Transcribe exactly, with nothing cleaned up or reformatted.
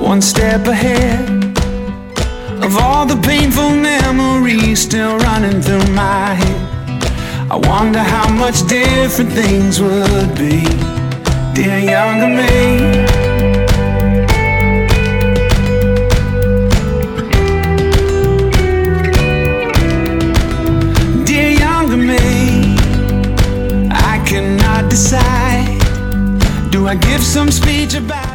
one step ahead of all the painful memories still running through my head. I wonder how much different things would be, dear younger me. Dear younger me, I cannot decide. Do I give some speech about